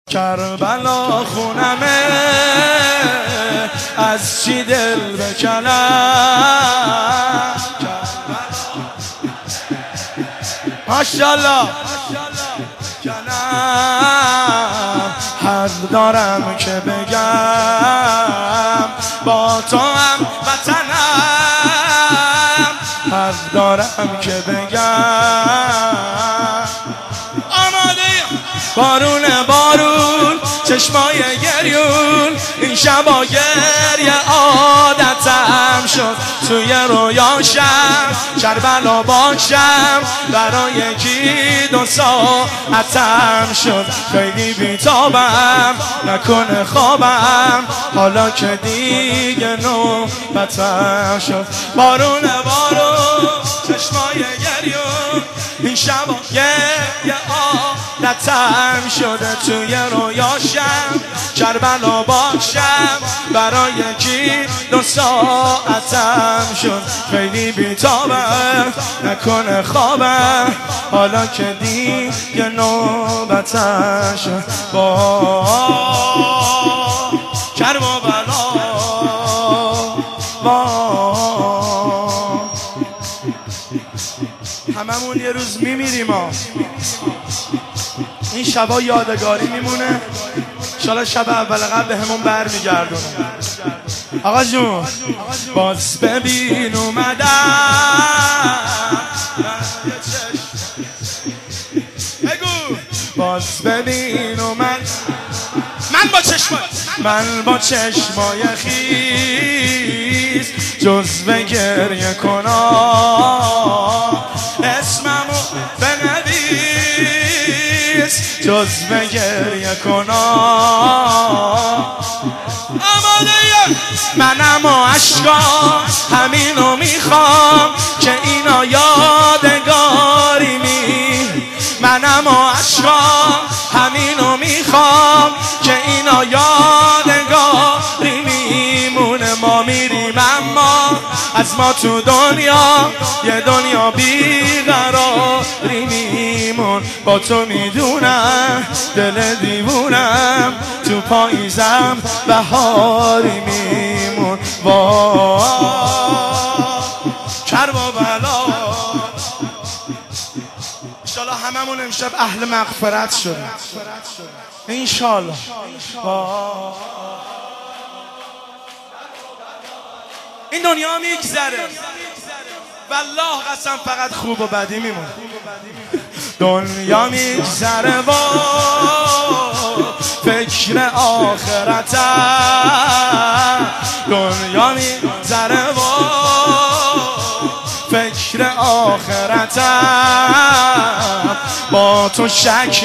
کربلا خونمه از چی دل بکنم ماشاءالله کنم حق دارم که بگم با تو هم وطنم حق دارم که بگم بارون چشمای گریون این شبا گریه عادتم شد توی رویاشم کربلا باشم برای یکی دو ساعتم شد خیلی بیتابم نکنه خوابم حالا که دیگه نوبتم شد بارون چشمای گریون این شبا یه عادتم شده توی رویاشم کربلا باشم برای یکی دو ساعتم شد خیلی بیتابم نکنه خوابم حالا که دیگه نوبتم شد با کربلا هممون یه روز میمیریم این شبا یادگاری میمونه انشالله شب اول قبل به همون برمیگردونه آقا جون باز ببین اومدم بگو باز ببین اومد من با چشمای خیز جزو گریه کنم اسممو بنویس جزو گریه کنم منم و عشقام همینو میخوام که اینا یادگاری منم و عشقام همینو میخوام که اینا یادگاری میمونه ما میریم اما از ما تو دنیا یه دنیا بیقراری میمون با تو میدونم دل دیوونم تو پاییزم بهاری میمون با کربلا انشالله هممون امشب اهل مغفرت شده انشالله این دنیا میگذره والله قسم فقط خوب و بدی میمونه دنیا میگذره و فکر آخرتم دنیا میگذره و فکر آخرتم با تو شک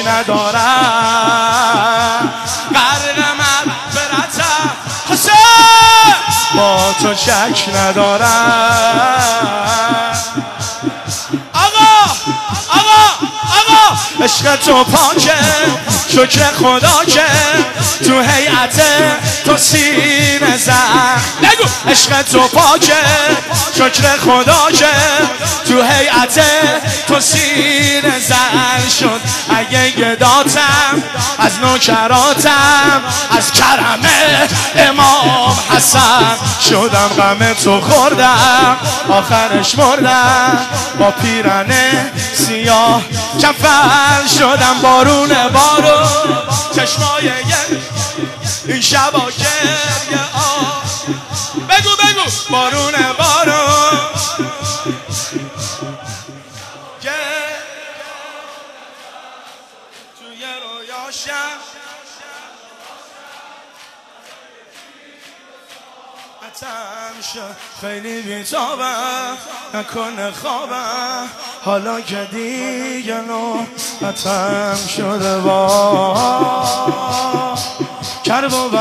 ندارم غرق مغفرتم حسین با تو شک ندارم آقا عشق تو پاکه شکر خدا که تو هیئت تو سینه زد عشق تو پاکه شکر خدا که تو هیئت تو سینه زد شد اگه گداتم از نوکراتم از کرم امام حسن شدم غم تو خوردم آخرش مردم با پیرنه سیاه کفن شدم بارون چشمای این شبا گریه بگو بارون توی رویاشم خیلی بیتابم نکنه خوابم حالا که دیگه نوبتم شده با کرب و